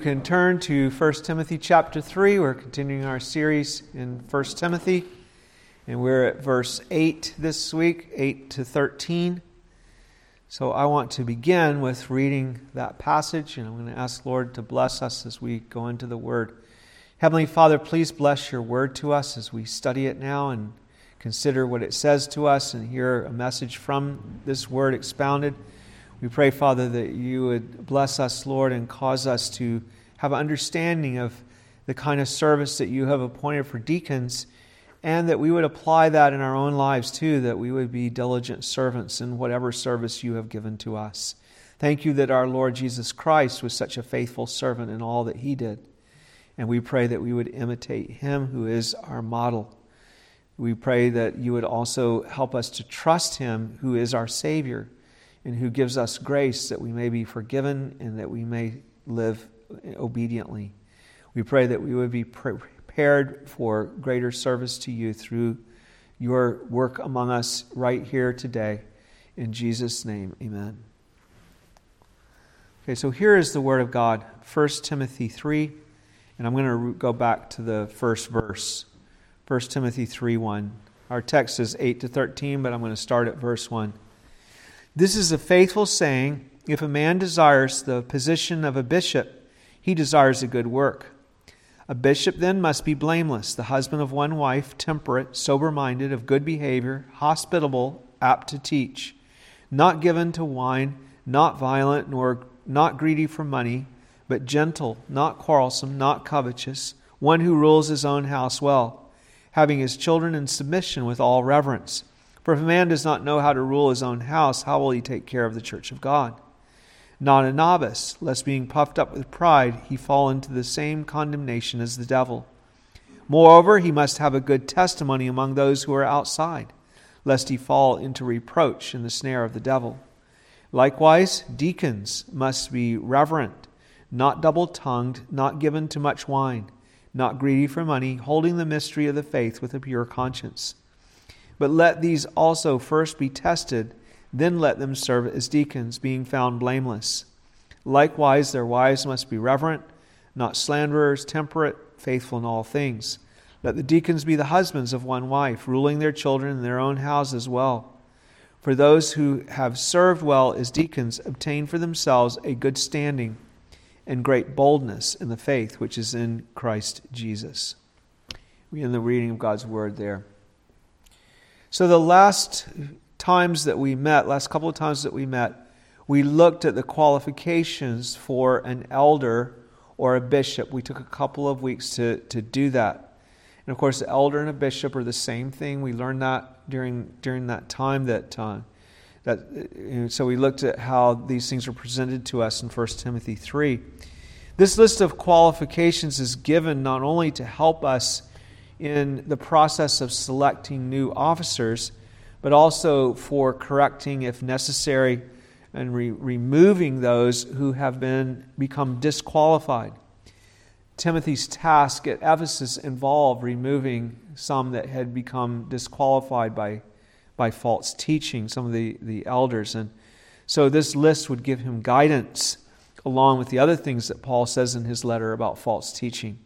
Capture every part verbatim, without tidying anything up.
can turn to First Timothy chapter three. We're continuing our series in First Timothy. And we're at verse eight this week, eight to thirteen. So I want to begin with reading that passage, and I'm going to ask Lord to bless us as we go into the Word. Heavenly Father, please bless your Word to us as we study it now and consider what it says to us and hear a message from this Word expounded. We pray, Father, that you would bless us, Lord, and cause us to have an understanding of the kind of service that you have appointed for deacons, and that we would apply that in our own lives too, that we would be diligent servants in whatever service you have given to us. Thank you that our Lord Jesus Christ was such a faithful servant in all that he did. And we pray that we would imitate him who is our model. We pray that you would also help us to trust him who is our Savior and who gives us grace that we may be forgiven and that we may live obediently. We pray that we would be prepared for greater service to you through your work among us right here today. In Jesus' name, amen. Okay, so here is the Word of God, First Timothy three, and I'm going to go back to the first verse, First Timothy three one. Our text is eight to thirteen, but I'm going to start at verse one. This is a faithful saying, if a man desires the position of a bishop, he desires a good work. A bishop then must be blameless, the husband of one wife, temperate, sober-minded, of good behavior, hospitable, apt to teach, not given to wine, not violent, nor not greedy for money, but gentle, not quarrelsome, not covetous, one who rules his own house well, having his children in submission with all reverence. For if a man does not know how to rule his own house, how will he take care of the church of God? Not a novice, lest being puffed up with pride, he fall into the same condemnation as the devil. Moreover, he must have a good testimony among those who are outside, lest he fall into reproach in the snare of the devil. Likewise, deacons must be reverent, not double-tongued, not given to much wine, not greedy for money, holding the mystery of the faith with a pure conscience. But let these also first be tested, then let them serve as deacons, being found blameless. Likewise, their wives must be reverent, not slanderers, temperate, faithful in all things. Let the deacons be the husbands of one wife, ruling their children in their own houses well. For those who have served well as deacons obtain for themselves a good standing and great boldness in the faith which is in Christ Jesus. We end the reading of God's Word there. So the last times that we met, last couple of times that we met, we looked at the qualifications for an elder or a bishop. We took a couple of weeks to, to do that. And of course, the elder and a bishop are the same thing. We learned that during during that time. That uh, that you know, so we looked at how these things are presented to us in First Timothy three. This list of qualifications is given not only to help us in the process of selecting new officers, but also for correcting, if necessary, and re- removing those who have been become disqualified. Timothy's task at Ephesus involved removing some that had become disqualified by, by false teaching, some of the, the elders. And so this list would give him guidance, along with the other things that Paul says in his letter about false teaching.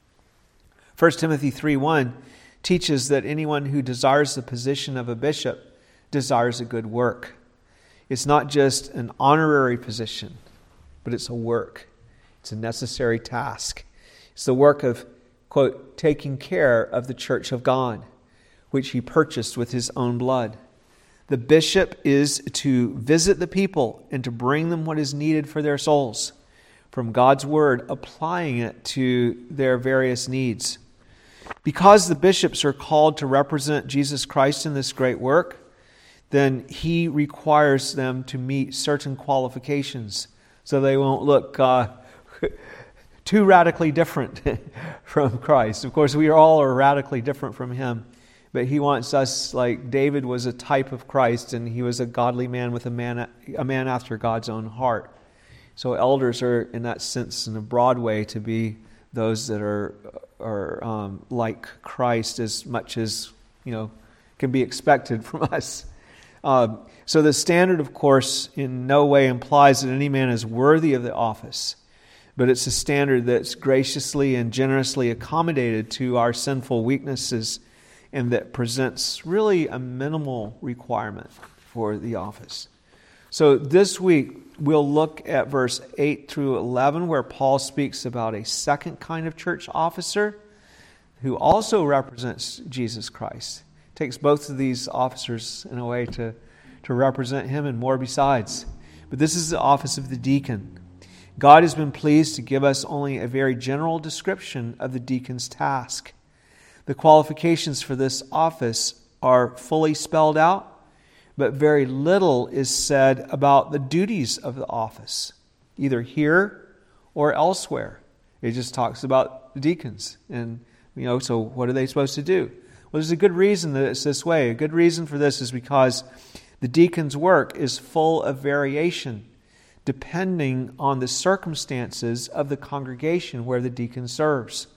First Timothy three one teaches that anyone who desires the position of a bishop desires a good work. It's not just an honorary position, but it's a work. It's a necessary task. It's the work of, quote, taking care of the church of God, which he purchased with his own blood. The bishop is to visit the people and to bring them what is needed for their souls, from God's word, applying it to their various needs. Because the bishops are called to represent Jesus Christ in this great work, then he requires them to meet certain qualifications so they won't look uh, too radically different from Christ. Of course, we all are radically different from him, but he wants us, like David was a type of Christ, and he was a godly man with a man, a man after God's own heart. So elders are, in that sense, in a broad way, to be those that are are um, like Christ as much as, you know, can be expected from us. Uh, so the standard, of course, in no way implies that any man is worthy of the office, but it's a standard that's graciously and generously accommodated to our sinful weaknesses and that presents really a minimal requirement for the office. So this week, we'll look at verse eight through eleven, where Paul speaks about a second kind of church officer who also represents Jesus Christ. Takes both of these officers in a way to, to represent him and more besides. But this is the office of the deacon. God has been pleased to give us only a very general description of the deacon's task. The qualifications for this office are fully spelled out, but very little is said about the duties of the office, either here or elsewhere. It just talks about the deacons. And, you know, so what are they supposed to do? Well, there's a good reason that it's this way. A good reason for this is because the deacon's work is full of variation, depending on the circumstances of the congregation where the deacon serves.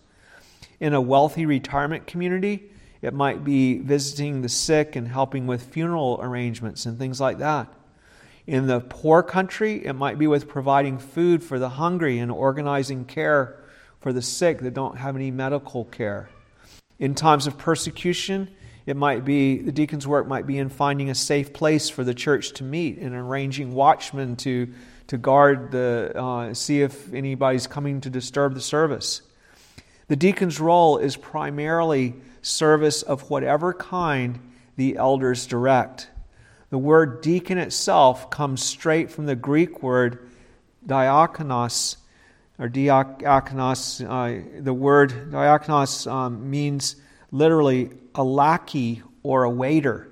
In a wealthy retirement community, it might be visiting the sick and helping with funeral arrangements and things like that. In the poor country, it might be with providing food for the hungry and organizing care for the sick that don't have any medical care. In times of persecution, it might be, the deacon's work might be in finding a safe place for the church to meet and arranging watchmen to, to guard the, uh, see if anybody's coming to disturb the service. The deacon's role is primarily service of whatever kind the elders direct. The word deacon itself comes straight from the Greek word diakonos, or diakonos. Uh, the word diakonos um, means literally a lackey or a waiter.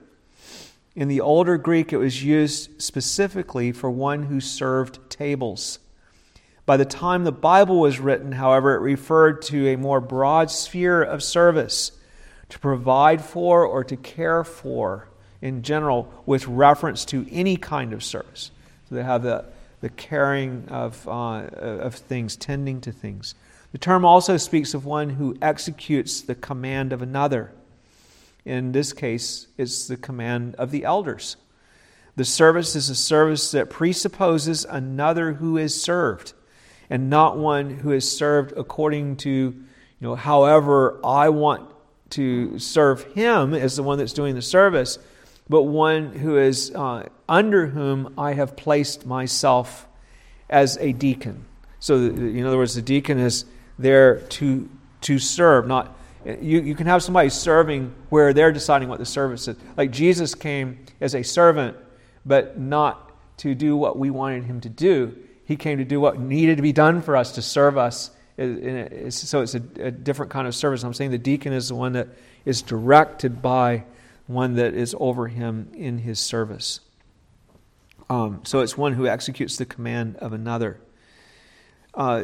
In the older Greek, it was used specifically for one who served tables. By the time the Bible was written, however, it referred to a more broad sphere of service, to provide for or to care for in general, with reference to any kind of service. So they have the, the caring of, uh, of things, tending to things. The term also speaks of one who executes the command of another. In this case, it's the command of the elders. The service is a service that presupposes another who is served, and not one who is served according to, you know, however I want to serve him as the one that's doing the service, but one who is uh, under whom I have placed myself as a deacon. So, in other words, the deacon is there to to serve. Not you. You can have somebody serving where they're deciding what the service is. Like Jesus came as a servant, but not to do what we wanted him to do. He came to do what needed to be done for us, to serve us. So it's a, a different kind of service. I'm saying the deacon is the one that is directed by one that is over him in his service. Um, so it's one who executes the command of another. Uh,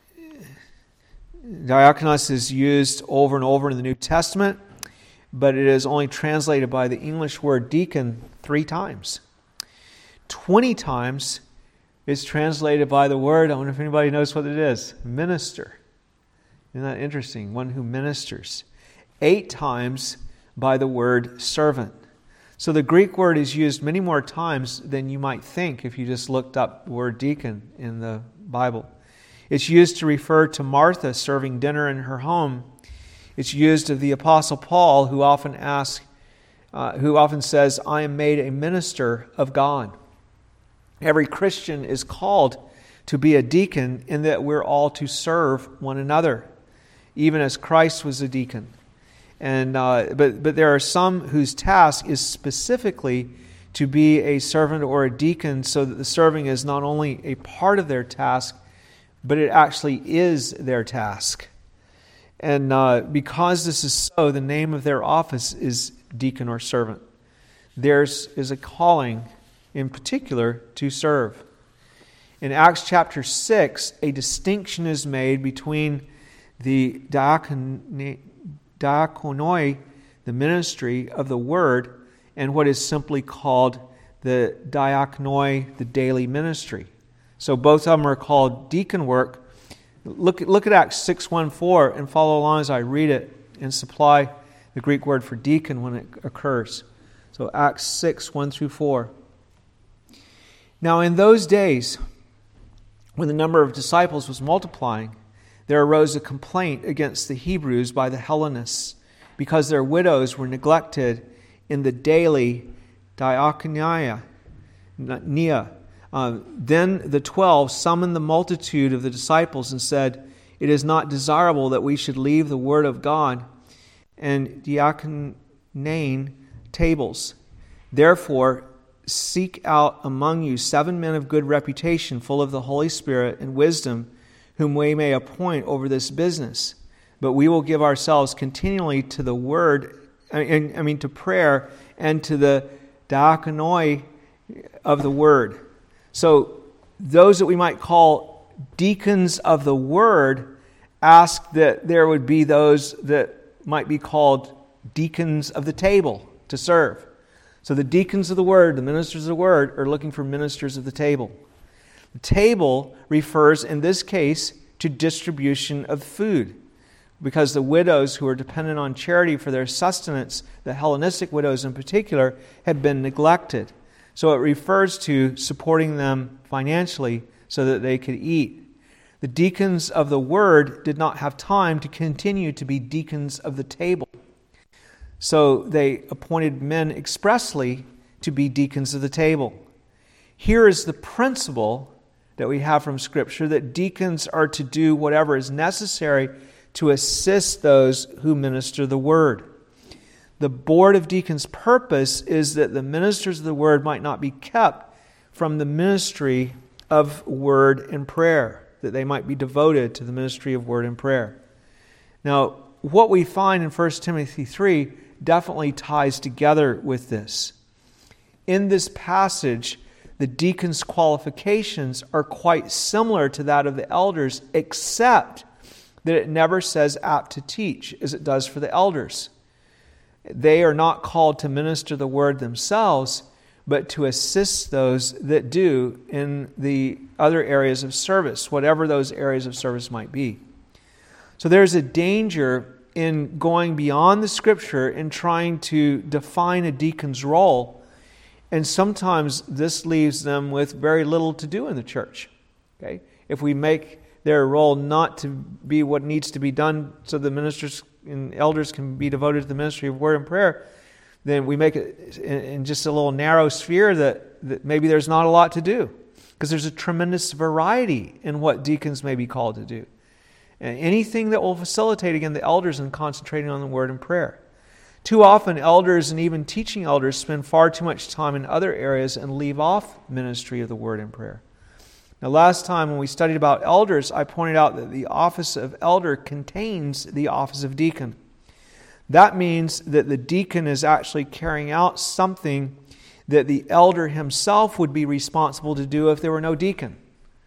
diakonos is used over and over in the New Testament, but it is only translated by the English word deacon three times. Twenty times it's translated by the word, I wonder if anybody knows what it is, minister. Isn't that interesting? One who ministers. Eight times by the word servant. So the Greek word is used many more times than you might think if you just looked up the word deacon in the Bible. It's used to refer to Martha serving dinner in her home. It's used of the Apostle Paul, who often asks, uh, who often says, I am made a minister of God. Every Christian is called to be a deacon in that we're all to serve one another, even as Christ was a deacon. And uh, but but there are some whose task is specifically to be a servant or a deacon, so that the serving is not only a part of their task, but it actually is their task. And uh, because this is so, the name of their office is deacon or servant. Theirs is a calling in particular to serve. In Acts chapter six, a distinction is made between the diakon, diakonoi, the ministry of the word, and what is simply called the diakonoi, the daily ministry. So both of them are called deacon work. Look, look at Acts six one four and follow along as I read it and supply the Greek word for deacon when it occurs. So Acts six one through four. Now in those days, when the number of disciples was multiplying, there arose a complaint against the Hebrews by the Hellenists, because their widows were neglected in the daily diaconia. Uh, then the twelve summoned the multitude of the disciples and said, "It is not desirable that we should leave the word of God and diaconane tables. Therefore, seek out among you seven men of good reputation, full of the Holy Spirit and wisdom, whom we may appoint over this business. But we will give ourselves continually to the word, I mean to prayer, and to the diaconoi of the word." So those that we might call deacons of the word ask that there would be those that might be called deacons of the table to serve. So the deacons of the word, the ministers of the word, are looking for ministers of the table. The table refers in this case to distribution of food, because the widows who are dependent on charity for their sustenance, the Hellenistic widows in particular, had been neglected. So it refers to supporting them financially so that they could eat. The deacons of the word did not have time to continue to be deacons of the table. So they appointed men expressly to be deacons of the table. Here is the principle that we have from Scripture, that deacons are to do whatever is necessary to assist those who minister the word. The board of deacons' purpose is that the ministers of the word might not be kept from the ministry of word and prayer, that they might be devoted to the ministry of word and prayer. Now, what we find in First Timothy three definitely ties together with this. In this passage, the deacons' qualifications are quite similar to that of the elders, except that it never says apt to teach, as it does for the elders. They are not called to minister the word themselves, but to assist those that do in the other areas of service, whatever those areas of service might be. So there's a danger in going beyond the Scripture and trying to define a deacon's role, and sometimes this leaves them with very little to do in the church. Okay? If we make their role not to be what needs to be done so the ministers and elders can be devoted to the ministry of word and prayer, then we make it in just a little narrow sphere that, that maybe there's not a lot to do. Because there's a tremendous variety in what deacons may be called to do. And anything that will facilitate, again, the elders in concentrating on the word and prayer. Too often, elders and even teaching elders spend far too much time in other areas and leave off ministry of the word and prayer. Now, last time when we studied about elders, I pointed out that the office of elder contains the office of deacon. That means that the deacon is actually carrying out something that the elder himself would be responsible to do if there were no deacon.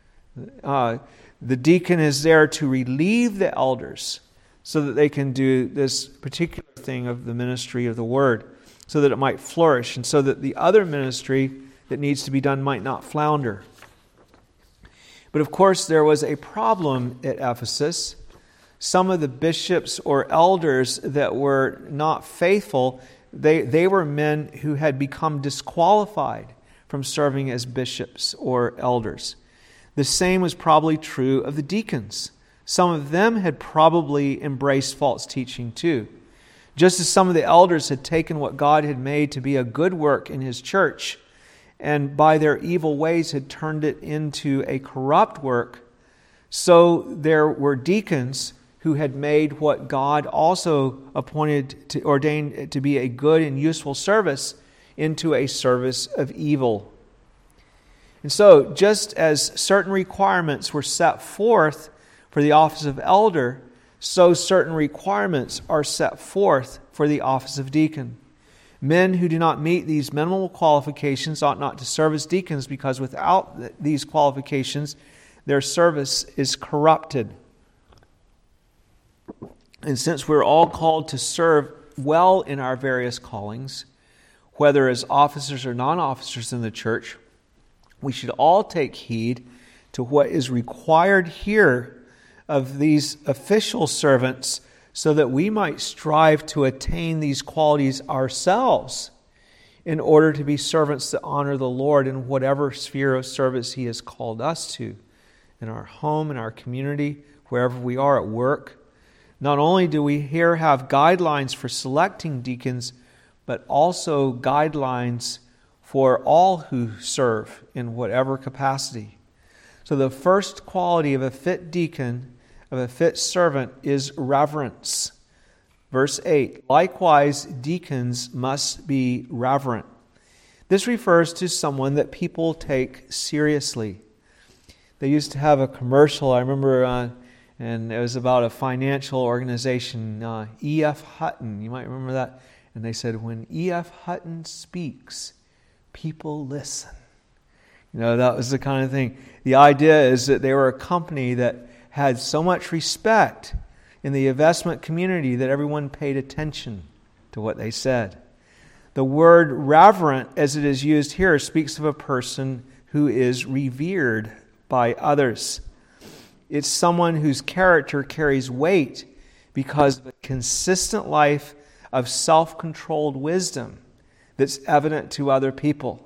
Uh, the deacon is there to relieve the elders so that they can do this particular thing of the ministry of the word, so that it might flourish, and so that the other ministry that needs to be done might not flounder. But of course, there was a problem at Ephesus. Some of the bishops or elders that were not faithful, they, they were men who had become disqualified from serving as bishops or elders. The same was probably true of the deacons. Some of them had probably embraced false teaching too. Just as some of the elders had taken what God had made to be a good work in His church, and by their evil ways had turned it into a corrupt work, so there were deacons who had made what God also appointed to ordained to be a good and useful service into a service of evil. And so, just as certain requirements were set forth for the office of elder, so certain requirements are set forth for the office of deacon. Men who do not meet these minimal qualifications ought not to serve as deacons, because without these qualifications, their service is corrupted. And since we're all called to serve well in our various callings, whether as officers or non-officers in the church, we should all take heed to what is required here of these official servants, so that we might strive to attain these qualities ourselves in order to be servants that honor the Lord in whatever sphere of service He has called us to in our home, in our community, wherever we are at work. Not only do we here have guidelines for selecting deacons, but also guidelines for all who serve in whatever capacity. So the first quality of a fit deacon, of a fit servant, is reverence. Verse eight, likewise, deacons must be reverent. This refers to someone that people take seriously. They used to have a commercial, I remember, uh, and it was about a financial organization, uh, E F Hutton. You might remember that. And they said, when E F Hutton speaks, people listen. You know, that was the kind of thing. The idea is that they were a company that had so much respect in the investment community that everyone paid attention to what they said. The word reverent, as it is used here, speaks of a person who is revered by others. It's someone whose character carries weight because of a consistent life of self-controlled wisdom that's evident to other people.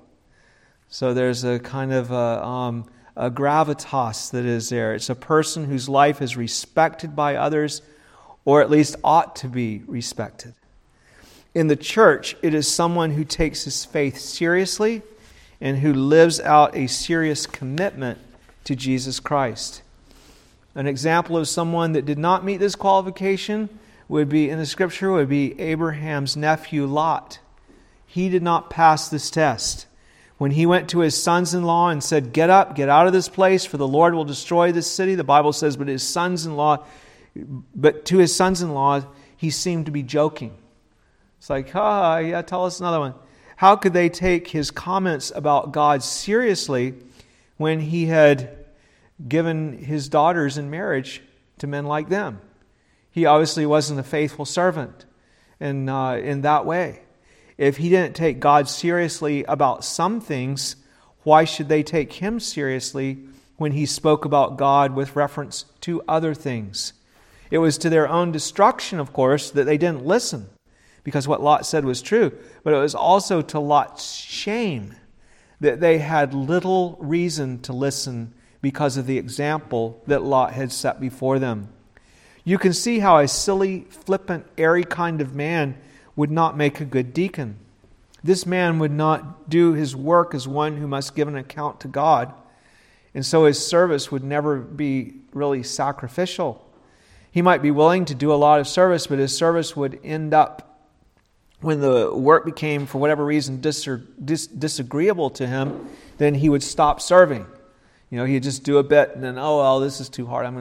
So there's a kind of a, um, a gravitas that is there. It's a person whose life is respected by others, or at least ought to be respected. In the church, it is someone who takes his faith seriously and who lives out a serious commitment to Jesus Christ. An example of someone that did not meet this qualification would be, in the scripture, would be Abraham's nephew Lot. He did not pass this test. When he went to his sons-in-law and said, get up, get out of this place, for the Lord will destroy this city, the Bible says, but his sons-in-law, but to his sons-in-law, he seemed to be joking. It's like, ah, yeah, tell us another one. How could they take his comments about God seriously when he had given his daughters in marriage to men like them? He obviously wasn't a faithful servant in, uh, in that way. If he didn't take God seriously about some things, why should they take him seriously when he spoke about God with reference to other things? It was to their own destruction, of course, that they didn't listen, because what Lot said was true. But it was also to Lot's shame that they had little reason to listen because of the example that Lot had set before them. You can see how a silly, flippant, airy kind of man would not make a good deacon. This man would not do his work as one who must give an account to God, and so his service would never be really sacrificial. He might be willing to do a lot of service, but his service would end up, when the work became, for whatever reason, dis- dis- disagreeable to him, then he would stop serving. You know, he'd just do a bit, and then, oh, well, this is too hard. I'm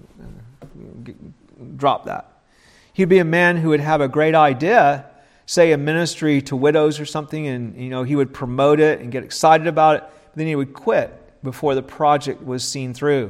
going to drop that. He'd be a man who would have a great idea, say a ministry to widows or something, and you know he would promote it and get excited about it, but then he would quit before the project was seen through.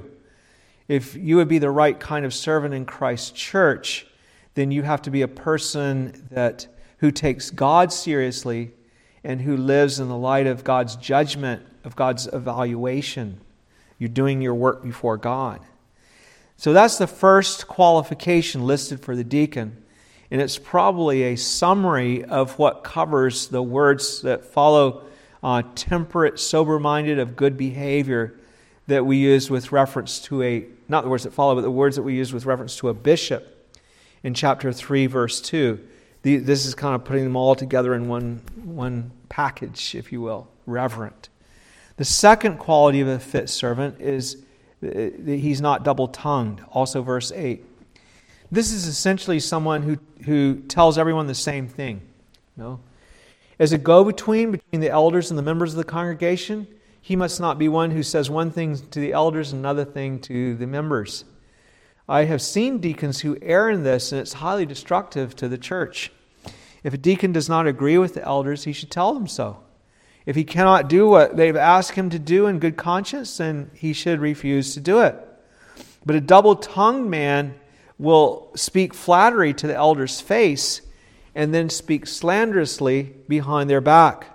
If you would be the right kind of servant in Christ's church, then you have to be a person that who takes God seriously and who lives in the light of God's judgment, of God's evaluation. You're doing your work before God. So that's the first qualification listed for the deacon. And it's probably a summary of what covers the words that follow, uh, temperate, sober-minded, of good behavior, that we use with reference to a, not the words that follow, but the words that we use with reference to a bishop in chapter three, verse two. The, this is kind of putting them all together in one, one package, if you will, reverent. The second quality of a fit servant is he's not double-tongued, also verse eight. This is essentially someone who, who tells everyone the same thing. You know? As a go-between between the elders and the members of the congregation, he must not be one who says one thing to the elders and another thing to the members. I have seen deacons who err in this, and it's highly destructive to the church. If a deacon does not agree with the elders, he should tell them so. If he cannot do what they've asked him to do in good conscience, then he should refuse to do it. But a double-tongued man will speak flattery to the elder's face and then speak slanderously behind their back.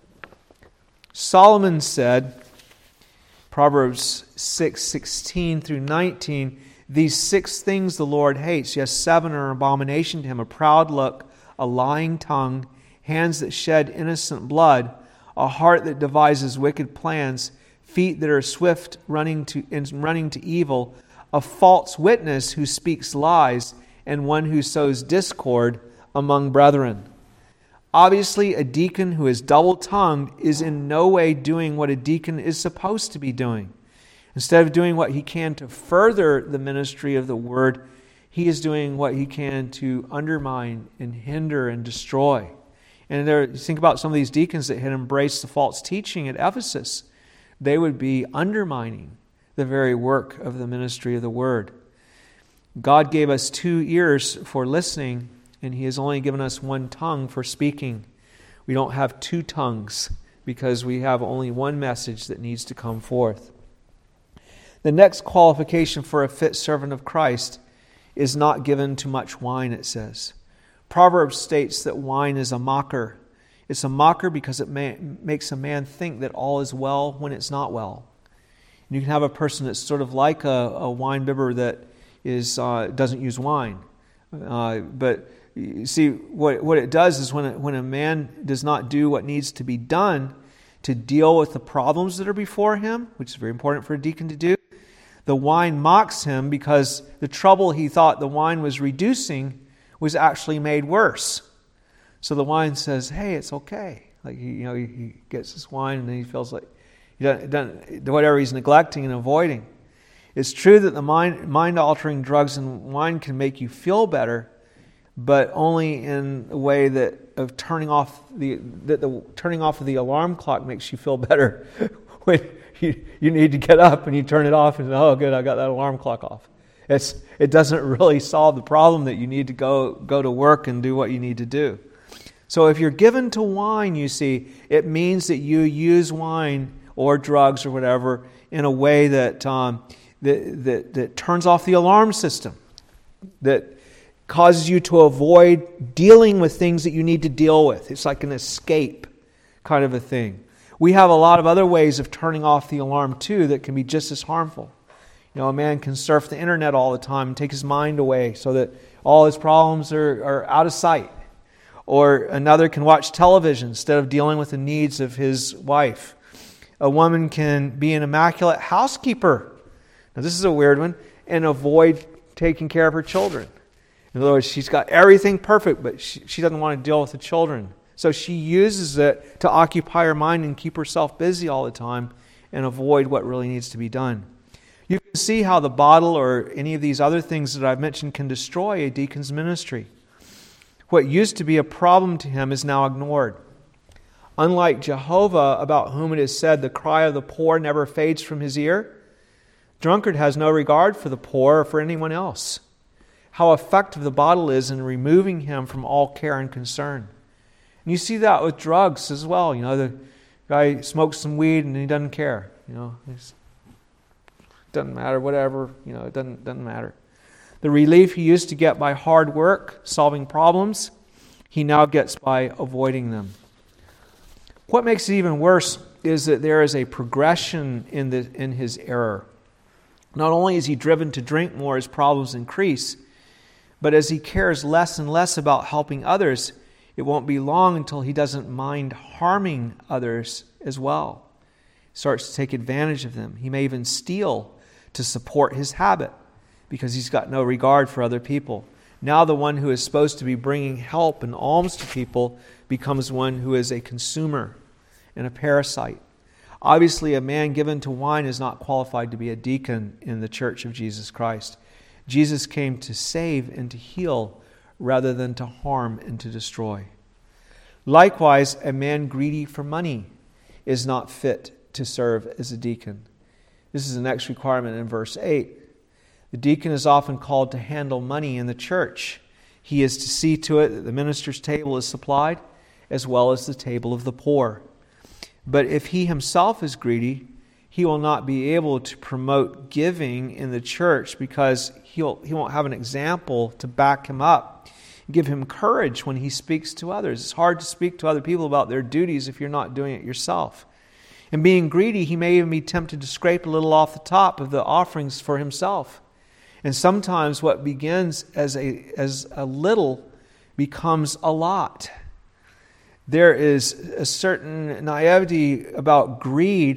Solomon said, Proverbs six sixteen through nineteen, these six things the Lord hates, yes, seven are an abomination to him: a proud look, a lying tongue, hands that shed innocent blood, a heart that devises wicked plans, feet that are swift running to in running to evil, a false witness who speaks lies, and one who sows discord among brethren. Obviously, a deacon who is double-tongued is in no way doing what a deacon is supposed to be doing. Instead of doing what he can to further the ministry of the word, he is doing what he can to undermine and hinder and destroy. And there, you think about some of these deacons that had embraced the false teaching at Ephesus. They would be undermining the very work of the ministry of the word. God gave us two ears for listening, and He has only given us one tongue for speaking. We don't have two tongues because we have only one message that needs to come forth. The next qualification for a fit servant of Christ is not given to much wine, it says. Proverbs states that wine is a mocker. It's a mocker because it may, makes a man think that all is well when it's not well. And you can have a person that's sort of like a, a wine bibber that is uh, doesn't use wine. Uh, but you see, what, what it does is when, it, when a man does not do what needs to be done to deal with the problems that are before him, which is very important for a deacon to do, the wine mocks him because the trouble he thought the wine was reducing was actually made worse. So the wine says, hey, it's okay. Like, he, you know, he, he gets this wine and then he feels like he doesn't, doesn't, whatever he's neglecting and avoiding. It's true that the mind, mind-altering drugs and wine can make you feel better, but only in a way that of turning off the that the turning off of the alarm clock makes you feel better when you, you need to get up and you turn it off and oh good, I got that alarm clock off. It's it doesn't really solve the problem that you need to go go to work and do what you need to do. So if you're given to wine, you see, it means that you use wine or drugs or whatever in a way that um, that, that that turns off the alarm system, that causes you to avoid dealing with things that you need to deal with. It's like an escape kind of a thing. We have a lot of other ways of turning off the alarm too that can be just as harmful. You know, a man can surf the internet all the time and take his mind away so that all his problems are, are out of sight. Or another can watch television instead of dealing with the needs of his wife. A woman can be an immaculate housekeeper. Now this is a weird one, and avoid taking care of her children. In other words, she's got everything perfect, but she, she doesn't want to deal with the children. So she uses it to occupy her mind and keep herself busy all the time and avoid what really needs to be done. You can see how the bottle or any of these other things that I've mentioned can destroy a deacon's ministry. What used to be a problem to him is now ignored. Unlike Jehovah, about whom it is said, the cry of the poor never fades from his ear, drunkard has no regard for the poor or for anyone else. How effective the bottle is in removing him from all care and concern. And you see that with drugs as well. You know, the guy smokes some weed and he doesn't care. You know, it doesn't matter, whatever. You know, it doesn't doesn't matter. The relief he used to get by hard work, solving problems, he now gets by avoiding them. What makes it even worse is that there is a progression in the in his error. Not only is he driven to drink more as problems increase, but as he cares less and less about helping others, it won't be long until he doesn't mind harming others as well. He starts to take advantage of them. He may even steal to support his habit because he's got no regard for other people. Now the one who is supposed to be bringing help and alms to people becomes one who is a consumer and a parasite. Obviously, a man given to wine is not qualified to be a deacon in the Church of Jesus Christ. Jesus came to save and to heal rather than to harm and to destroy. Likewise, a man greedy for money is not fit to serve as a deacon. This is the next requirement in verse eight. The deacon is often called to handle money in the church. He is to see to it that the minister's table is supplied as well as the table of the poor. But if he himself is greedy, he will not be able to promote giving in the church because he'll, he won't have an example to back him up, give him courage when he speaks to others. It's hard to speak to other people about their duties if you're not doing it yourself. And being greedy, he may even be tempted to scrape a little off the top of the offerings for himself. And sometimes what begins as a, as a little becomes a lot. There is a certain naivety about greed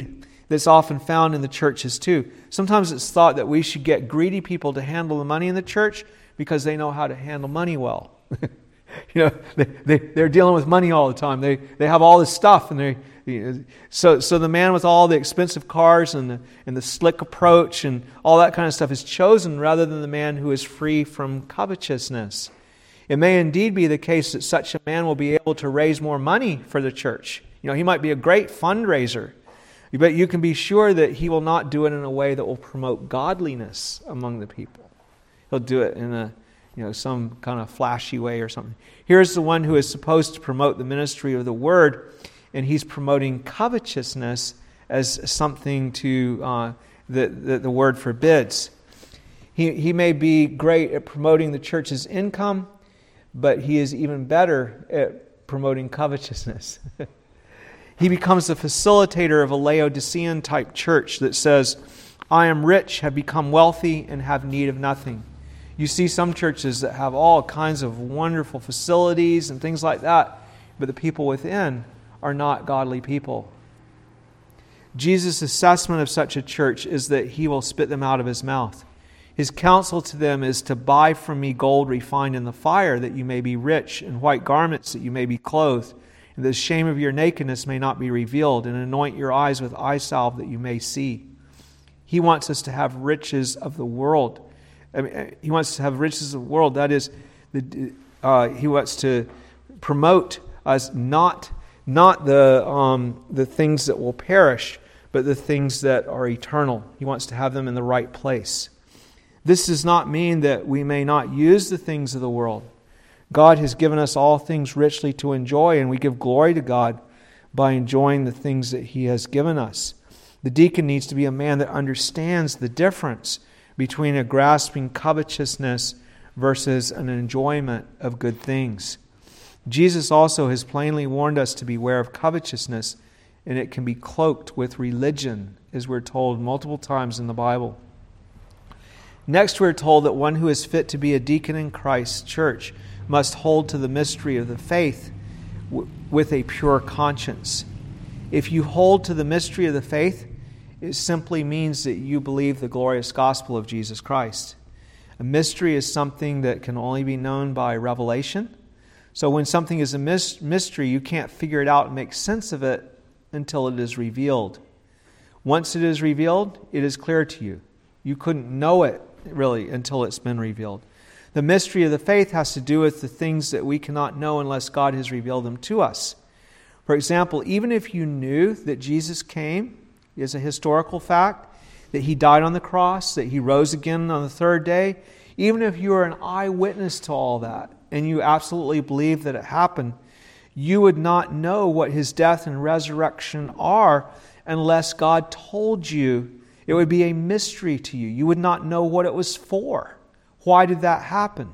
that's often found in the churches too. Sometimes it's thought that we should get greedy people to handle the money in the church because they know how to handle money well. You know, they, they, they're dealing with money all the time. They they have all this stuff, and they you know, so so the man with all the expensive cars and the and the slick approach and all that kind of stuff is chosen rather than the man who is free from covetousness. It may indeed be the case that such a man will be able to raise more money for the church. You know, he might be a great fundraiser, but you can be sure that he will not do it in a way that will promote godliness among the people. He'll do it in a you know, some kind of flashy way or something. Here's the one who is supposed to promote the ministry of the Word, and he's promoting covetousness as something to uh, that, that the Word forbids. He, he may be great at promoting the church's income, but he is even better at promoting covetousness. He becomes the facilitator of a Laodicean-type church that says, I am rich, have become wealthy, and have need of nothing. You see some churches that have all kinds of wonderful facilities and things like that, but the people within are not godly people. Jesus' assessment of such a church is that he will spit them out of his mouth. His counsel to them is to buy from me gold refined in the fire, that you may be rich, and white garments, that you may be clothed, and the shame of your nakedness may not be revealed, and anoint your eyes with eye salve, that you may see. He wants us to have riches of the world. I mean, he wants to have riches of the world. That is, the, uh, he wants to promote us not not the um, the things that will perish, but the things that are eternal. He wants to have them in the right place. This does not mean that we may not use the things of the world. God has given us all things richly to enjoy, and we give glory to God by enjoying the things that He has given us. The deacon needs to be a man that understands the difference between a grasping covetousness versus an enjoyment of good things. Jesus also has plainly warned us to beware of covetousness, and it can be cloaked with religion, as we're told multiple times in the Bible. Next, we're told that one who is fit to be a deacon in Christ's church must hold to the mystery of the faith w- with a pure conscience. If you hold to the mystery of the faith, it simply means that you believe the glorious gospel of Jesus Christ. A mystery is something that can only be known by revelation. So when something is a mystery, you can't figure it out and make sense of it until it is revealed. Once it is revealed, it is clear to you. You couldn't know it really until it's been revealed. The mystery of the faith has to do with the things that we cannot know unless God has revealed them to us. For example, even if you knew that Jesus came as a historical fact, that He died on the cross, that He rose again on the third day, even if you were an eyewitness to all that, and you absolutely believe that it happened, you would not know what His death and resurrection are unless God told you. It would be a mystery to you. You would not know what it was for. Why did that happen?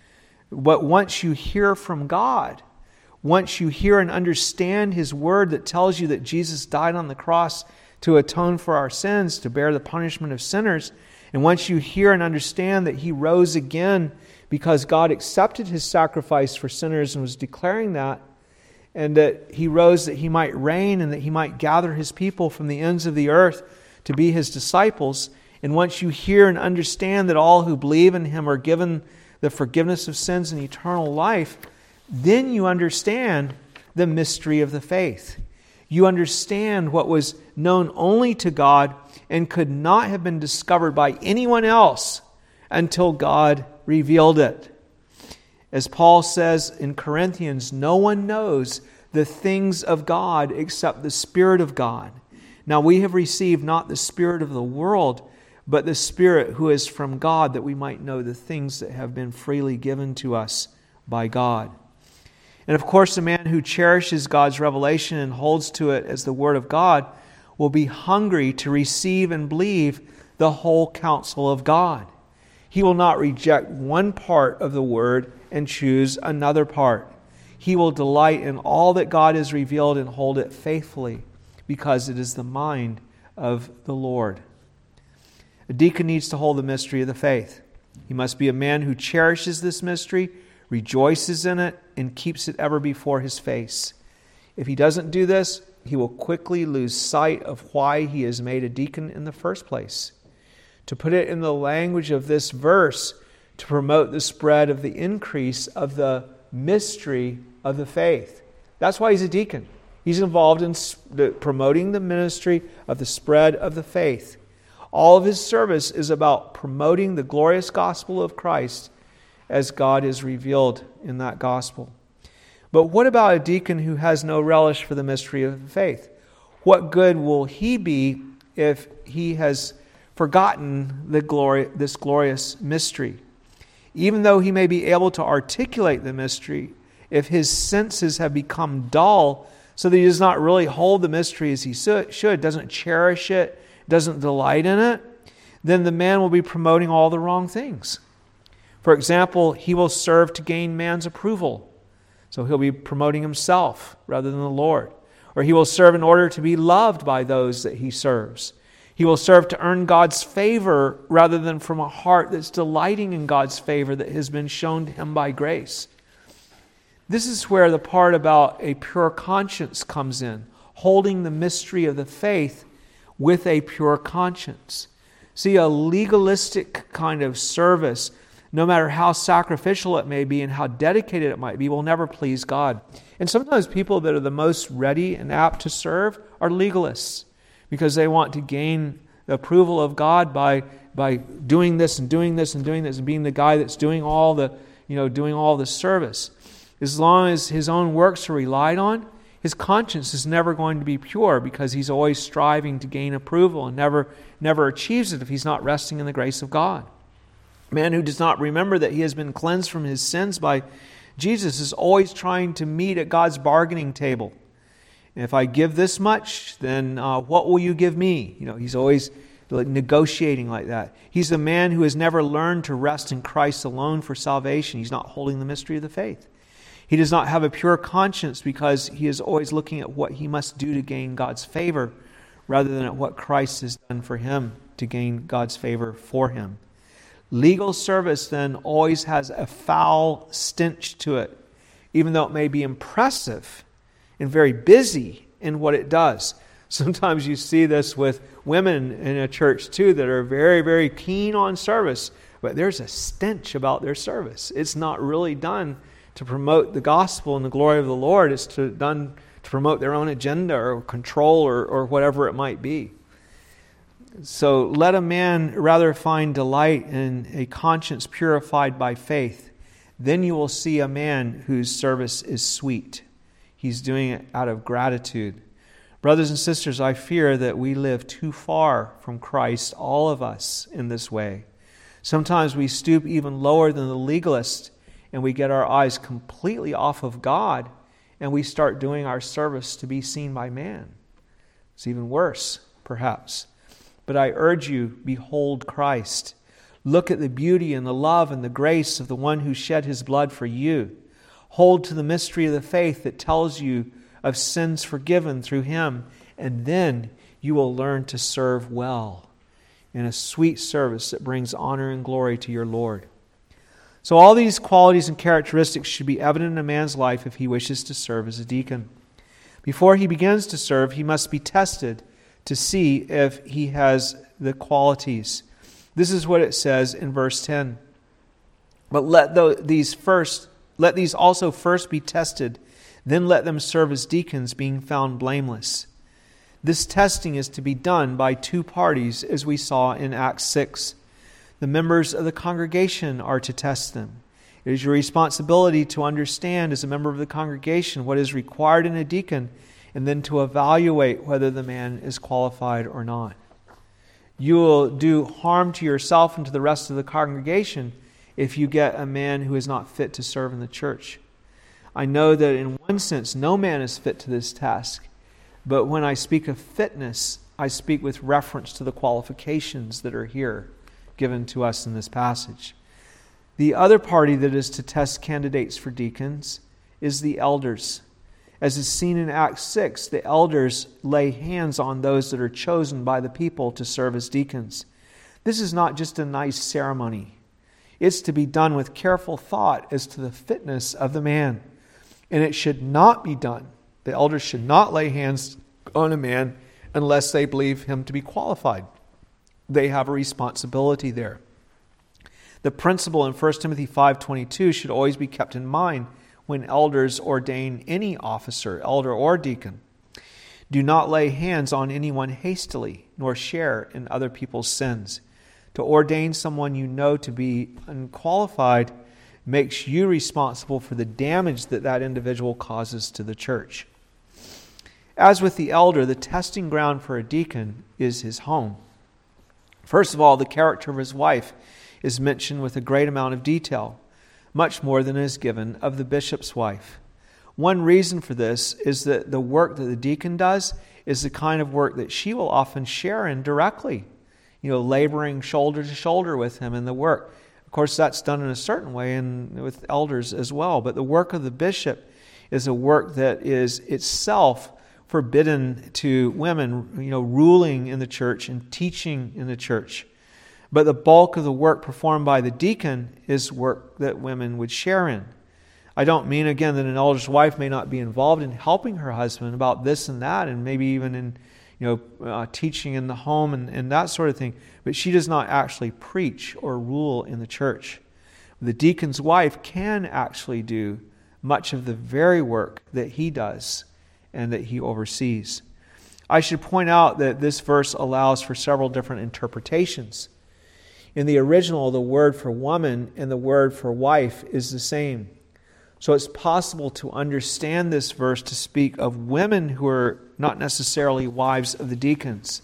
But once you hear from God, once you hear and understand His Word that tells you that Jesus died on the cross to atone for our sins, to bear the punishment of sinners, and once you hear and understand that He rose again because God accepted His sacrifice for sinners and was declaring that, and that He rose that He might reign and that He might gather His people from the ends of the earth to be His disciples, and once you hear and understand that all who believe in Him are given the forgiveness of sins and eternal life, then you understand the mystery of the faith. You understand what was known only to God and could not have been discovered by anyone else until God revealed it. As Paul says in Corinthians, no one knows the things of God except the Spirit of God. Now we have received not the spirit of the world, but the Spirit who is from God, that we might know the things that have been freely given to us by God. And of course, the man who cherishes God's revelation and holds to it as the Word of God will be hungry to receive and believe the whole counsel of God. He will not reject one part of the Word and choose another part. He will delight in all that God has revealed and hold it faithfully, because it is the mind of the Lord. A deacon needs to hold the mystery of the faith. He must be a man who cherishes this mystery, rejoices in it, and keeps it ever before his face. If he doesn't do this, he will quickly lose sight of why he is made a deacon in the first place. To put it in the language of this verse, to promote the spread of the increase of the mystery of the faith. That's why he's a deacon. He's involved in promoting the ministry of the spread of the faith. All of his service is about promoting the glorious gospel of Christ as God is revealed in that gospel. But what about a deacon who has no relish for the mystery of the faith? What good will he be if he has forgotten the glory, this glorious mystery? Even though he may be able to articulate the mystery, if his senses have become dull so that he does not really hold the mystery as he should, doesn't cherish it, doesn't delight in it, then the man will be promoting all the wrong things. For example, he will serve to gain man's approval. So he'll be promoting himself rather than the Lord. Or he will serve in order to be loved by those that he serves. He will serve to earn God's favor rather than from a heart that's delighting in God's favor that has been shown to him by grace. This is where the part about a pure conscience comes in, holding the mystery of the faith with a pure conscience. See, a legalistic kind of service, no matter how sacrificial it may be and how dedicated it might be, will never please God. And sometimes people that are the most ready and apt to serve are legalists because they want to gain the approval of God by by doing this and doing this and doing this and being the guy that's doing all the, you know, doing all the service. As long as his own works are relied on, his conscience is never going to be pure because he's always striving to gain approval and never never achieves it if he's not resting in the grace of God. A man who does not remember that he has been cleansed from his sins by Jesus is always trying to meet at God's bargaining table. If I give this much, then uh, what will you give me? You know, he's always like negotiating like that. He's a man who has never learned to rest in Christ alone for salvation. He's not holding the mystery of the faith. He does not have a pure conscience because he is always looking at what he must do to gain God's favor rather than at what Christ has done for him to gain God's favor for him. Legal service then always has a foul stench to it, even though it may be impressive and very busy in what it does. Sometimes you see this with women in a church too that are very, very keen on service, but there's a stench about their service. It's not really done to promote the gospel and the glory of the Lord. It's to, done to promote their own agenda or control or, or whatever it might be. So let a man rather find delight in a conscience purified by faith. Then you will see a man whose service is sweet. He's doing it out of gratitude. Brothers and sisters, I fear that we live too far from Christ, all of us, in this way. Sometimes we stoop even lower than the legalist, and we get our eyes completely off of God, and we start doing our service to be seen by man. It's even worse, perhaps. But I urge you, behold Christ. Look at the beauty and the love and the grace of the one who shed his blood for you. Hold to the mystery of the faith that tells you of sins forgiven through him, and then you will learn to serve well in a sweet service that brings honor and glory to your Lord. So all these qualities and characteristics should be evident in a man's life if he wishes to serve as a deacon. Before he begins to serve, he must be tested to see if he has the qualities. This is what it says in verse ten. But let these first, let these also first be tested, then let them serve as deacons, being found blameless. This testing is to be done by two parties, as we saw in Acts six. The members of the congregation are to test them. It is your responsibility to understand as a member of the congregation what is required in a deacon, and then to evaluate whether the man is qualified or not. You will do harm to yourself and to the rest of the congregation if you get a man who is not fit to serve in the church. I know that in one sense no man is fit to this task, but when I speak of fitness, I speak with reference to the qualifications that are here given to us in this passage. The other party that is to test candidates for deacons is the elders. As is seen in Acts six, the elders lay hands on those that are chosen by the people to serve as deacons. This is not just a nice ceremony. It's to be done with careful thought as to the fitness of the man. And it should not be done. The elders should not lay hands on a man unless they believe him to be qualified. They have a responsibility there. The principle in First Timothy five twenty-two should always be kept in mind when elders ordain any officer, elder or deacon. Do not lay hands on anyone hastily, nor share in other people's sins. To ordain someone you know to be unqualified makes you responsible for the damage that that individual causes to the church. As with the elder, the testing ground for a deacon is his home. First of all, the character of his wife is mentioned with a great amount of detail, much more than is given of the bishop's wife. One reason for this is that the work that the deacon does is the kind of work that she will often share in directly, you know, laboring shoulder to shoulder with him in the work. Of course, that's done in a certain way and with elders as well, but the work of the bishop is a work that is itself forbidden to women, you know, ruling in the church and teaching in the church. But the bulk of the work performed by the deacon is work that women would share in. I don't mean, again, that an elder's wife may not be involved in helping her husband about this and that, and maybe even in, you know, uh, teaching in the home and, and that sort of thing. But she does not actually preach or rule in the church. The deacon's wife can actually do much of the very work that he does and that he oversees. I should point out that this verse allows for several different interpretations. In the original, the word for woman and the word for wife is the same. So it's possible to understand this verse to speak of women who are not necessarily wives of the deacons.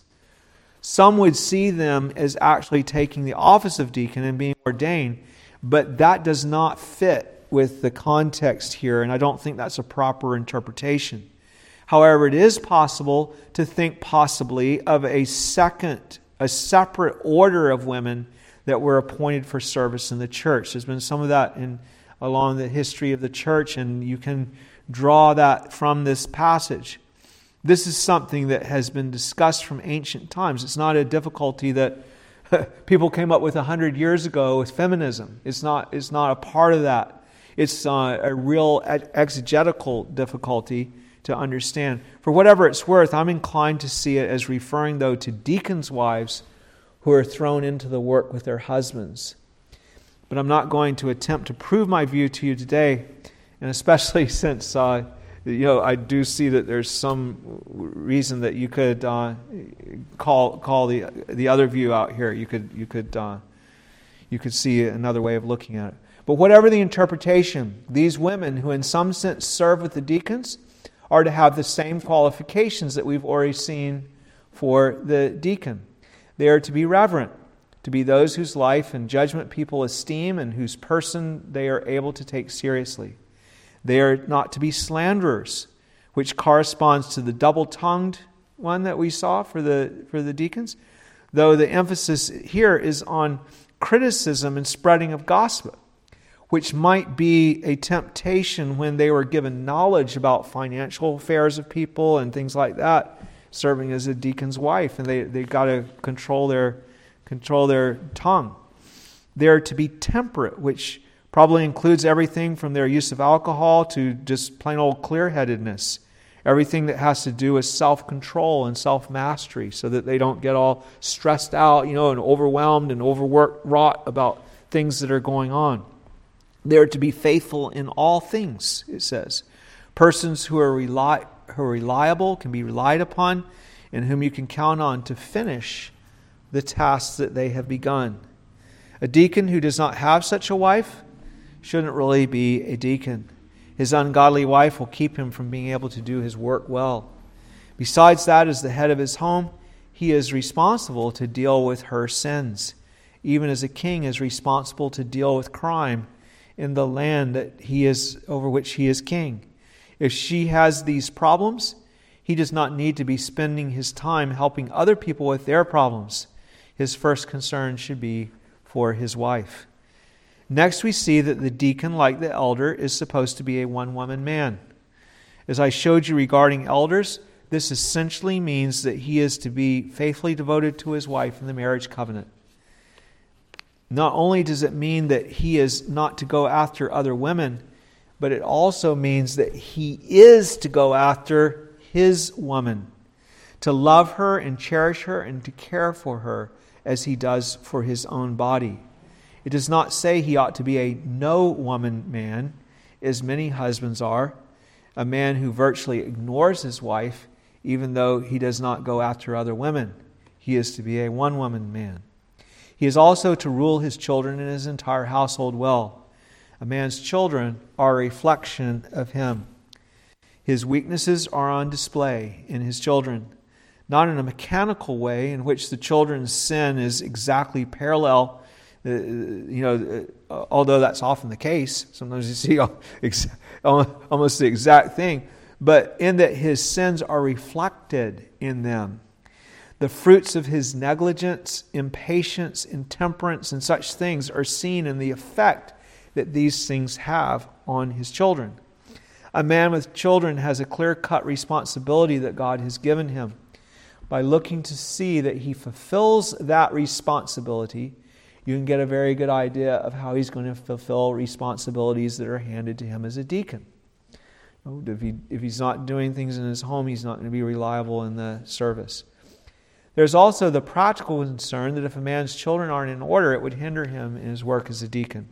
Some would see them as actually taking the office of deacon and being ordained, but that does not fit with the context here, and I don't think that's a proper interpretation. However, it is possible to think possibly of a second, a separate order of women that were appointed for service in the church. There's been some of that in along the history of the church, and you can draw that from this passage. This is something that has been discussed from ancient times. It's not a difficulty that people came up with a hundred years ago with feminism. It's not, it's not a part of that. It's uh, a real exegetical difficulty to understand. For whatever it's worth, I'm inclined to see it as referring, though, to deacons' wives who are thrown into the work with their husbands. But I'm not going to attempt to prove my view to you today, and especially since uh, you know I do see that there's some reason that you could uh, call call the the other view out here. You could you could uh, you could see another way of looking at it. But whatever the interpretation, these women who in some sense serve with the deacons are to have the same qualifications that we've already seen for the deacon. They are to be reverent, to be those whose life and judgment people esteem and whose person they are able to take seriously. They are not to be slanderers, which corresponds to the double-tongued one that we saw for the for the deacons, though the emphasis here is on criticism and spreading of gossip, which might be a temptation when they were given knowledge about financial affairs of people and things like that, serving as a deacon's wife, and they they got to control their control their tongue. They're to be temperate, which probably includes everything from their use of alcohol to just plain old clear-headedness. Everything that has to do with self-control and self-mastery, so that they don't get all stressed out, you know, and overwhelmed and overworked, wrought about things that are going on. They're to be faithful in all things, it says. Persons who are, rely, who are reliable, can be relied upon, and whom you can count on to finish the tasks that they have begun. A deacon who does not have such a wife shouldn't really be a deacon. His ungodly wife will keep him from being able to do his work well. Besides that, as the head of his home, he is responsible to deal with her sins, even as a king is responsible to deal with crime in the land that he is over which he is king. If she has these problems, he does not need to be spending his time helping other people with their problems. His first concern should be for his wife. Next, we see that the deacon, like the elder, is supposed to be a one-woman man. As I showed you regarding elders, this essentially means that he is to be faithfully devoted to his wife in the marriage covenant. Not only does it mean that he is not to go after other women, but it also means that he is to go after his woman. to love her and cherish her and to care for her as he does for his own body. It does not say he ought to be a no-woman man, as many husbands are, a man who virtually ignores his wife, even though he does not go after other women. He is to be a one-woman man. He is also to rule his children and his entire household well. A man's children are a reflection of him. His weaknesses are on display in his children, not in a mechanical way in which the children's sin is exactly parallel. Uh, you know, uh, although that's often the case, sometimes you see ex- almost the exact thing, but in that his sins are reflected in them. The fruits of his negligence, impatience, intemperance, and such things are seen in the effect that these things have on his children. A man with children has a clear-cut responsibility that God has given him. By looking to see that he fulfills that responsibility, you can get a very good idea of how he's going to fulfill responsibilities that are handed to him as a deacon. If he, if he's not doing things in his home, he's not going to be reliable in the service. There's also the practical concern that if a man's children aren't in order, it would hinder him in his work as a deacon.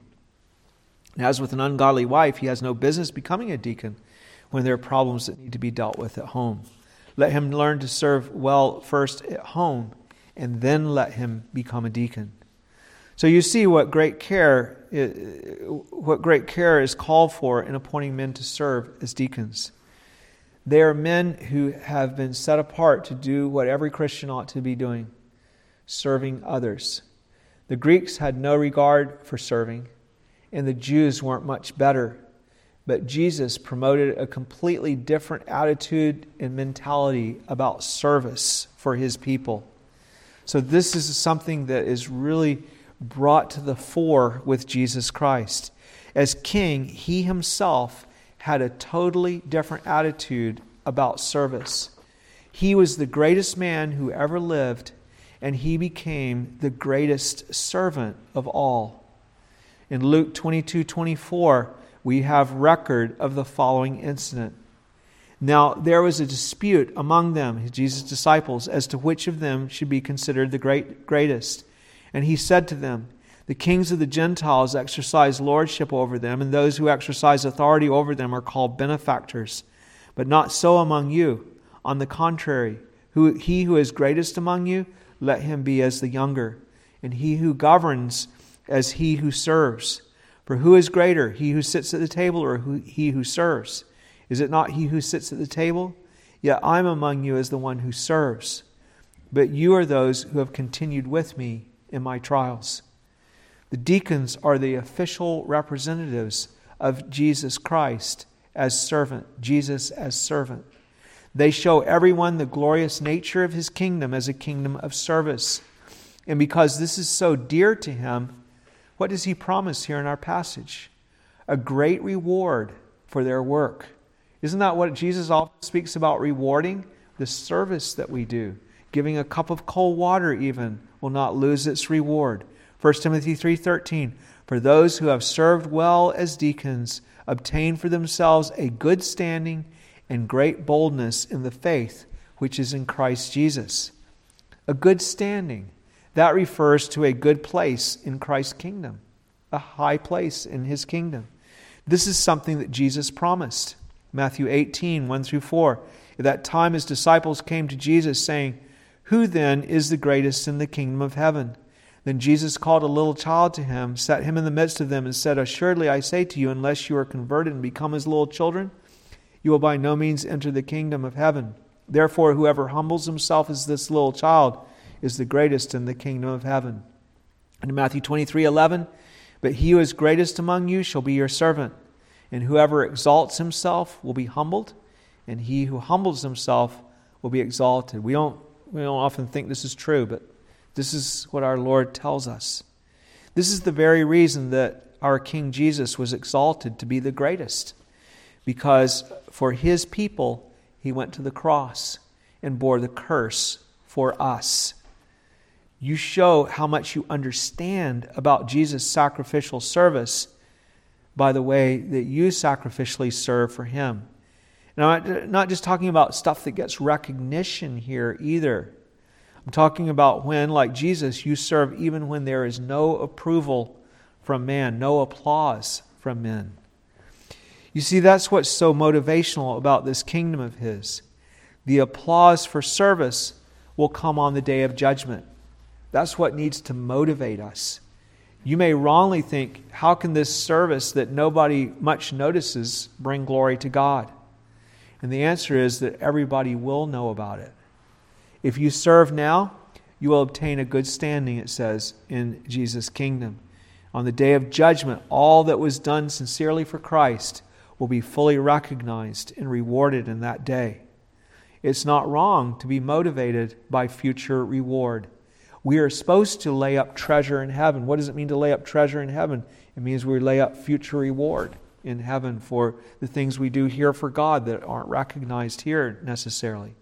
As with an ungodly wife, he has no business becoming a deacon when there are problems that need to be dealt with at home. Let him learn to serve well first at home, and then let him become a deacon. So you see what great care, what great care is called for in appointing men to serve as deacons. They are men who have been set apart to do what every Christian ought to be doing, serving others. The Greeks had no regard for serving, and the Jews weren't much better. But Jesus promoted a completely different attitude and mentality about service for his people. So this is something that is really brought to the fore with Jesus Christ. As king, he himself had a totally different attitude about service. He was the greatest man who ever lived, and he became the greatest servant of all. In Luke twenty-two twenty-four, we have record of the following incident. Now there was a dispute among them, Jesus' disciples, as to which of them should be considered the great greatest. And he said to them, the kings of the Gentiles exercise lordship over them, and those who exercise authority over them are called benefactors. But not so among you. On the contrary, who, he who is greatest among you, let him be as the younger, and he who governs as he who serves. For who is greater, he who sits at the table or who, he who serves? Is it not he who sits at the table? Yet I am among you as the one who serves. But you are those who have continued with me in my trials. The deacons are the official representatives of Jesus Christ as servant, Jesus as servant. They show everyone the glorious nature of his kingdom as a kingdom of service. And because this is so dear to him, what does he promise here in our passage? A great reward for their work. Isn't that what Jesus often speaks about rewarding? The service that we do. Giving a cup of cold water even will not lose its reward. First Timothy three thirteen, for those who have served well as deacons obtain for themselves a good standing and great boldness in the faith which is in Christ Jesus. A good standing. That refers to a good place in Christ's kingdom, a high place in his kingdom. This is something that Jesus promised. Matthew eighteen, one through four. At that time his disciples came to Jesus saying, who then is the greatest in the kingdom of heaven? Then Jesus called a little child to him, set him in the midst of them, and said, assuredly I say to you, unless you are converted and become as little children, you will by no means enter the kingdom of heaven. Therefore, whoever humbles himself as this little child is the greatest in the kingdom of heaven. And in Matthew twenty-three eleven, but he who is greatest among you shall be your servant. And whoever exalts himself will be humbled, and he who humbles himself will be exalted. We don't, we don't often think this is true, but this is what our Lord tells us. This is the very reason that our King Jesus was exalted to be the greatest. Because for his people, he went to the cross and bore the curse for us. You show how much you understand about Jesus' sacrificial service by the way that you sacrificially serve for him. And I'm not just talking about stuff that gets recognition here either. I'm talking about when, like Jesus, you serve even when there is no approval from man, no applause from men. You see, that's what's so motivational about this kingdom of His. The applause for service will come on the day of judgment. That's what needs to motivate us. You may wrongly think, how can this service that nobody much notices bring glory to God? And the answer is that everybody will know about it. If you serve now, you will obtain a good standing, it says, in Jesus' kingdom. On the day of judgment, all that was done sincerely for Christ will be fully recognized and rewarded in that day. It's not wrong to be motivated by future reward. We are supposed to lay up treasure in heaven. What does it mean to lay up treasure in heaven? It means we lay up future reward in heaven for the things we do here for God that aren't recognized here necessarily.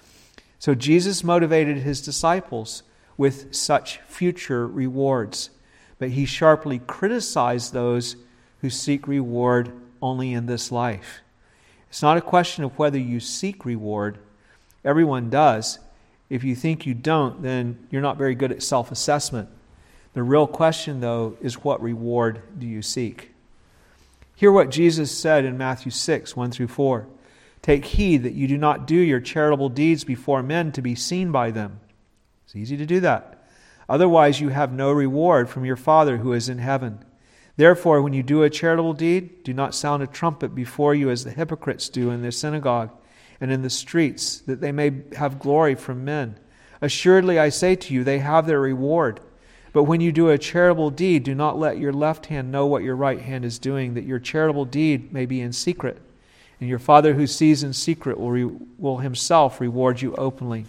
So Jesus motivated His disciples with such future rewards, but He sharply criticized those who seek reward only in this life. It's not a question of whether you seek reward. Everyone does. If you think you don't, then you're not very good at self-assessment. The real question, though, is what reward do you seek? Hear what Jesus said in Matthew six, one through four. Take heed that you do not do your charitable deeds before men to be seen by them. It's easy to do that. Otherwise you have no reward from your Father who is in heaven. Therefore, when you do a charitable deed, do not sound a trumpet before you as the hypocrites do in their synagogue and in the streets, that they may have glory from men. Assuredly, I say to you, they have their reward. But when you do a charitable deed, do not let your left hand know what your right hand is doing, that your charitable deed may be in secret. And your Father who sees in secret will, re- will Himself reward you openly.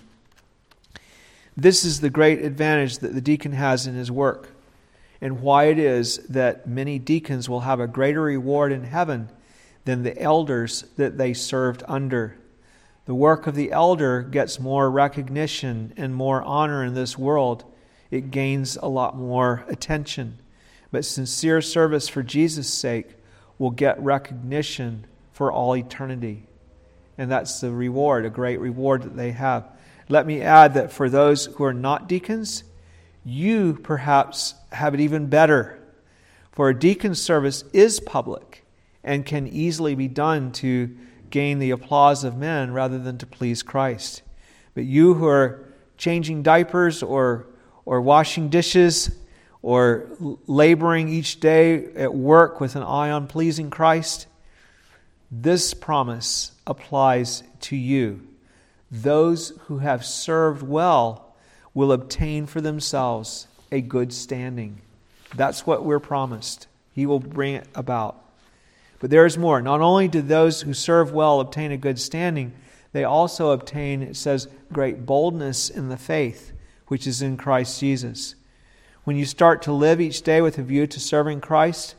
This is the great advantage that the deacon has in his work, and why it is that many deacons will have a greater reward in heaven than the elders that they served under. The work of the elder gets more recognition and more honor in this world. It gains a lot more attention. But sincere service for Jesus' sake will get recognition for all eternity. And that's the reward, a great reward that they have. Let me add that for those who are not deacons, you perhaps have it even better. For a deacon's service is public and can easily be done to gain the applause of men rather than to please Christ. But you who are changing diapers or or washing dishes or laboring each day at work with an eye on pleasing Christ, this promise applies to you. Those who have served well will obtain for themselves a good standing. That's what we're promised. He will bring it about. But there is more. Not only do those who serve well obtain a good standing, they also obtain, it says, great boldness in the faith, which is in Christ Jesus. When you start to live each day with a view to serving Christ,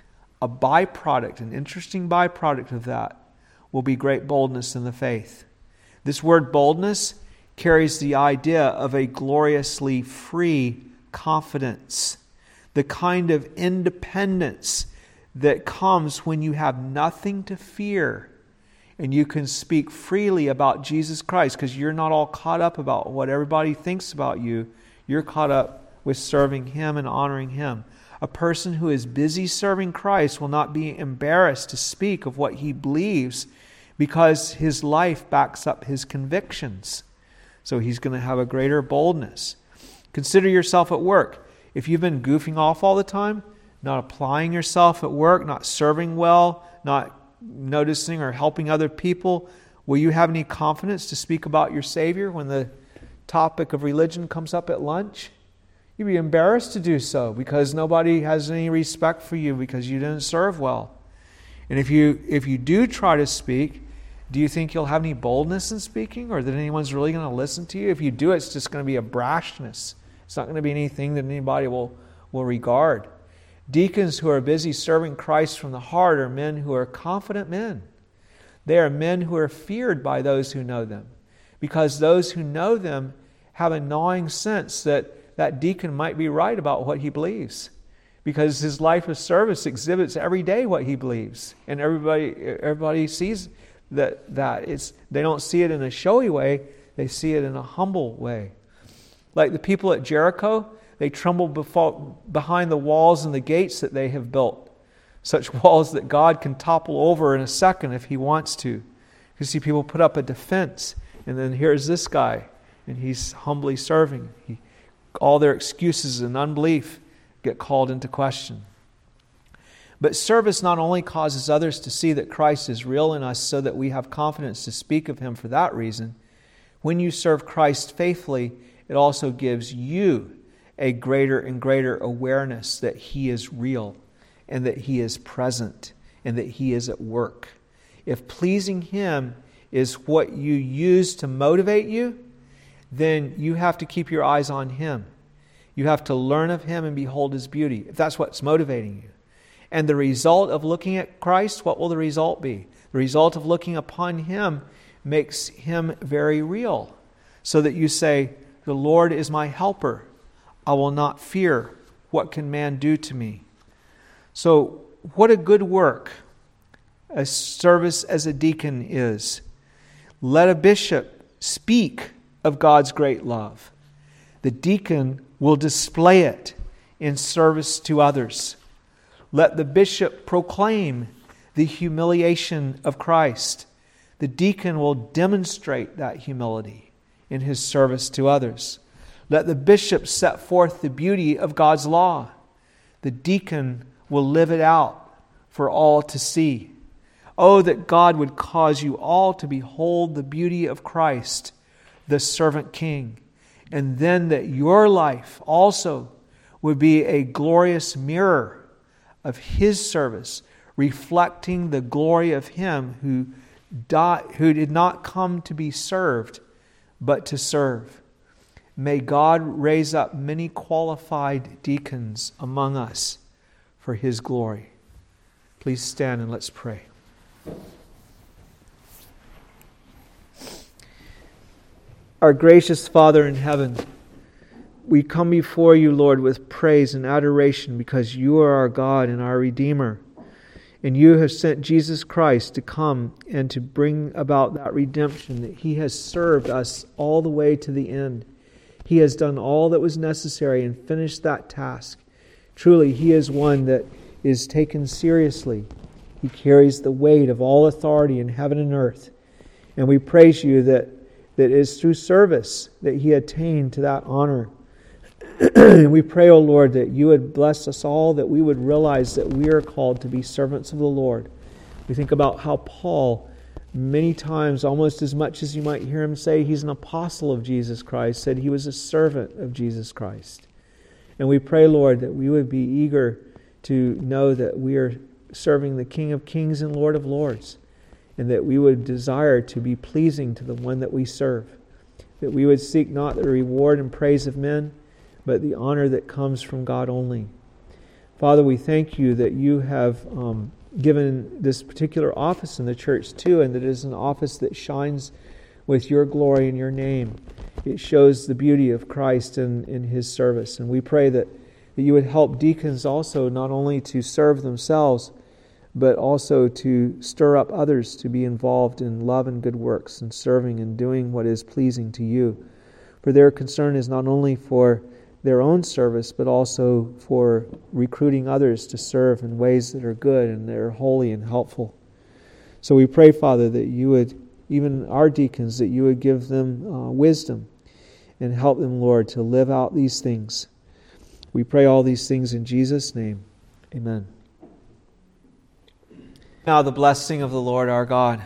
a byproduct, an interesting byproduct of that, will be great boldness in the faith. This word boldness carries the idea of a gloriously free confidence, the kind of independence that comes when you have nothing to fear and you can speak freely about Jesus Christ because you're not all caught up about what everybody thinks about you. You're caught up with serving Him and honoring Him. A person who is busy serving Christ will not be embarrassed to speak of what he believes because his life backs up his convictions. So he's going to have a greater boldness. Consider yourself at work. If you've been goofing off all the time, not applying yourself at work, not serving well, not noticing or helping other people, will you have any confidence to speak about your Savior when the topic of religion comes up at lunch? You'd be embarrassed to do so because nobody has any respect for you because you didn't serve well. And if you if you do try to speak, do you think you'll have any boldness in speaking, or that anyone's really going to listen to you? If you do, it's just going to be a brashness. It's not going to be anything that anybody will, will regard. Deacons who are busy serving Christ from the heart are men who are confident men. They are men who are feared by those who know them, because those who know them have a gnawing sense that that deacon might be right about what he believes, because his life of service exhibits every day what he believes, and everybody everybody sees that, that it's, they don't see it in a showy way, they see it in a humble way. Like the people at Jericho, they tremble before, behind the walls and the gates that they have built. Such walls that God can topple over in a second if He wants to. You see people put up a defense, and then here's this guy, and he's humbly serving. He, all their excuses and unbelief get called into question. But service not only causes others to see that Christ is real in us so that we have confidence to speak of Him for that reason. When you serve Christ faithfully, it also gives you a greater and greater awareness that He is real and that He is present and that He is at work. If pleasing Him is what you use to motivate you, then you have to keep your eyes on Him. You have to learn of Him and behold His beauty, if that's what's motivating you. And the result of looking at Christ, what will the result be? The result of looking upon Him makes Him very real, so that you say, the Lord is my helper. I will not fear. What can man do to me? So, what a good work a service as a deacon is. Let a bishop speak of God's great love. The deacon will display it in service to others. Let the bishop proclaim the humiliation of Christ. The deacon will demonstrate that humility in his service to others. Let the bishop set forth the beauty of God's law. The deacon will live it out for all to see. Oh, that God would cause you all to behold the beauty of Christ, the servant king, and then that your life also would be a glorious mirror of His service, reflecting the glory of Him who died, who did not come to be served, but to serve. May God raise up many qualified deacons among us for His glory. Please stand and let's pray. Our gracious Father in heaven, we come before You, Lord, with praise and adoration because You are our God and our Redeemer. And You have sent Jesus Christ to come and to bring about that redemption, that He has served us all the way to the end. He has done all that was necessary and finished that task. Truly, He is one that is taken seriously. He carries the weight of all authority in heaven and earth. And we praise You that, that it is through service that He attained to that honor. And we pray, O Lord, that You would bless us all, that we would realize that we are called to be servants of the Lord. We think about how Paul, many times, almost as much as you might hear him say he's an apostle of Jesus Christ, said he was a servant of Jesus Christ. And we pray, Lord, that we would be eager to know that we are serving the King of Kings and Lord of Lords, and that we would desire to be pleasing to the one that we serve, that we would seek not the reward and praise of men, but the honor that comes from God only. Father, we thank You that You have um, given this particular office in the church too, and that it is an office that shines with Your glory and Your name. It shows the beauty of Christ in, in His service. And we pray that, that You would help deacons also not only to serve themselves, but also to stir up others to be involved in love and good works and serving and doing what is pleasing to You. For their concern is not only for their own service, but also for recruiting others to serve in ways that are good and that are holy and helpful. So we pray, Father, that You would, even our deacons, that You would give them uh, wisdom and help them, Lord, to live out these things. We pray all these things in Jesus' name. Amen. Now the blessing of the Lord our God.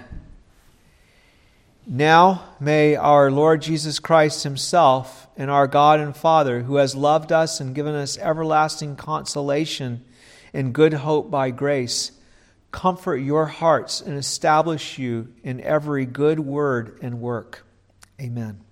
Now may our Lord Jesus Christ Himself and our God and Father, who has loved us and given us everlasting consolation and good hope by grace, comfort your hearts and establish you in every good word and work. Amen.